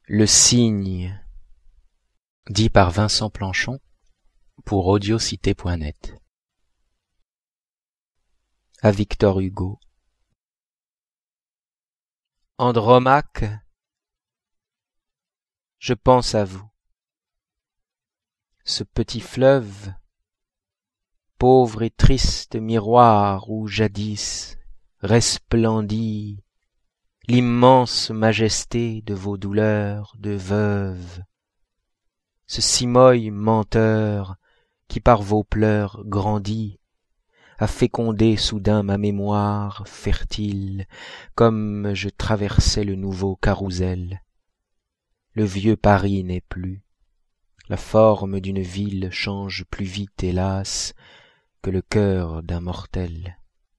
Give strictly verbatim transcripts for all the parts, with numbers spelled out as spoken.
Le cygne, dit par Vincent Planchon pour audiocité point net. À Victor Hugo. Andromaque, je pense à vous. Ce petit fleuve, pauvre et triste miroir où jadis resplendit l'immense majesté de vos douleurs de veuve, ce cimoille menteur qui par vos pleurs grandit, a fécondé soudain ma mémoire fertile, comme je traversais le nouveau carrousel. Le vieux Paris n'est plus, la forme d'une ville change plus vite, hélas, que le cœur d'un mortel.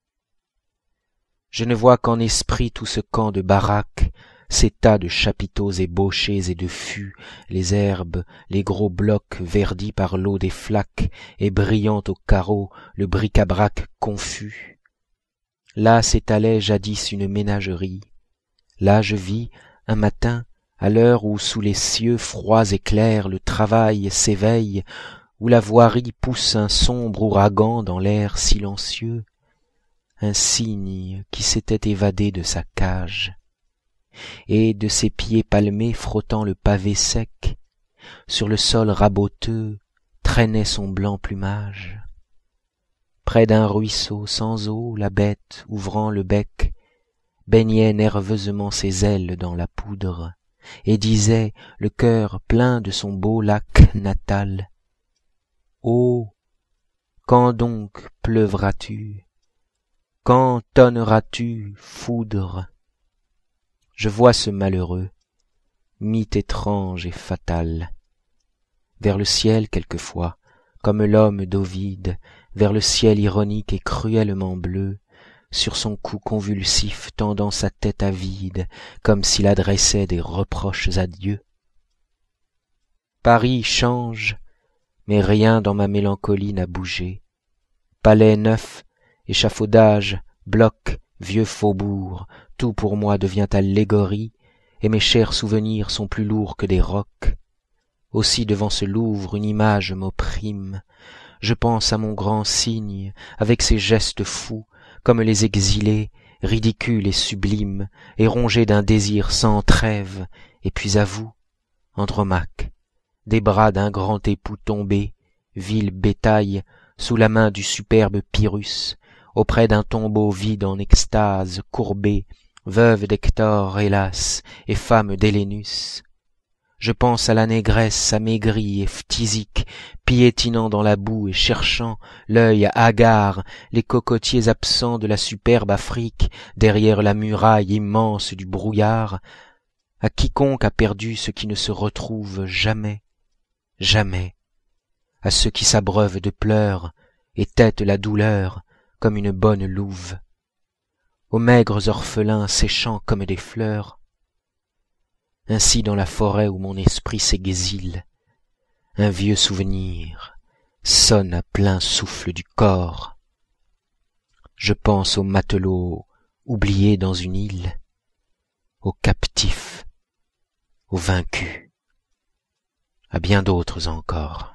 Je ne vois qu'en esprit tout ce camp de baraques, ces tas de chapiteaux ébauchés et de fûts, les herbes, les gros blocs verdis par l'eau des flaques et brillant aux carreaux, le bric-à-brac confus. Là s'étalait jadis une ménagerie. Là je vis, un matin, à l'heure où sous les cieux froids et clairs le travail s'éveille, où la voirie pousse un sombre ouragan dans l'air silencieux, un cygne qui s'était évadé de sa cage, et de ses pieds palmés frottant le pavé sec, sur le sol raboteux traînait son blanc plumage. Près d'un ruisseau sans eau, la bête, ouvrant le bec, baignait nerveusement ses ailes dans la poudre, et disait, le cœur plein de son beau lac natal, « Oh, quand donc pleuvras-tu ? Quand tonneras-tu, foudre ?» Je vois ce malheureux, mythe étrange et fatal, vers le ciel quelquefois, comme l'homme d'Ovide, vers le ciel ironique et cruellement bleu, sur son cou convulsif tendant sa tête avide, comme s'il adressait des reproches à Dieu. Paris change, mais rien dans ma mélancolie n'a bougé. Palais neuf, échafaudage, blocs, vieux faubourgs, tout pour moi devient allégorie, et mes chers souvenirs sont plus lourds que des rocs. Aussi devant ce Louvre une image m'opprime, je pense à mon grand cygne, avec ses gestes fous, comme les exilés, ridicules et sublimes, et rongés d'un désir sans trêve, et puis à vous, Andromaque, des bras d'un grand époux tombé, vil bétail, sous la main du superbe Pyrrhus, auprès d'un tombeau vide en extase, courbé, veuve d'Hector, hélas, et femme d'Hélénus. Je pense à la négresse amaigrie et phtisique, piétinant dans la boue et cherchant, l'œil hagard, les cocotiers absents de la superbe Afrique, derrière la muraille immense du brouillard, à quiconque a perdu ce qui ne se retrouve jamais, jamais, à ceux qui s'abreuvent de pleurs et têtent la douleur comme une bonne louve, aux maigres orphelins séchant comme des fleurs. Ainsi dans la forêt où mon esprit s'exile, un vieux souvenir sonne à plein souffle du corps. Je pense aux matelots oubliés dans une île, aux captifs, aux vaincus, à bien d'autres encore.